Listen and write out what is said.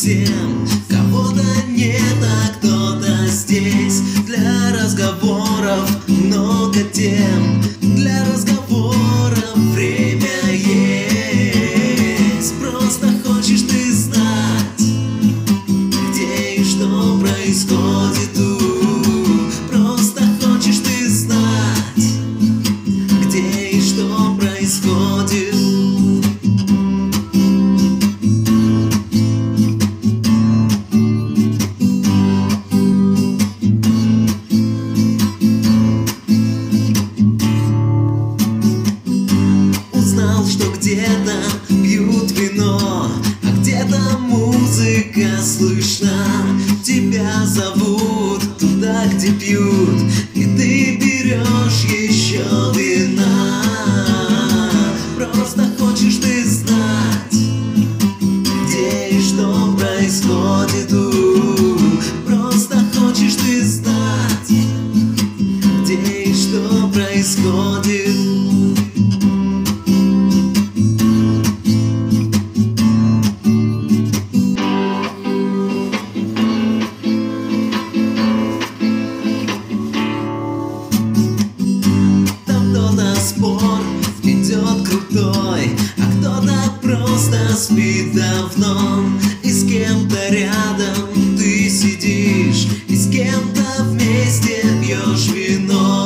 тем. Кого-то нет, а кто-то здесь. Для разговоров много тем. Для разговоров время есть. Просто хочешь ты знать, где и что происходит тут. Просто хочешь ты знать, где и что происходит. Узнал, что где-то пьют вино, а где-то музыка слышна. Тебя зовут туда, где пьют, и ты берешь еще вина. Просто хочешь ты знать, где и что происходит тут. Просто хочешь ты знать, где и что происходит. Спор идет крутой, а кто-то просто спит давно. И с кем-то рядом ты сидишь, и с кем-то вместе пьешь вино.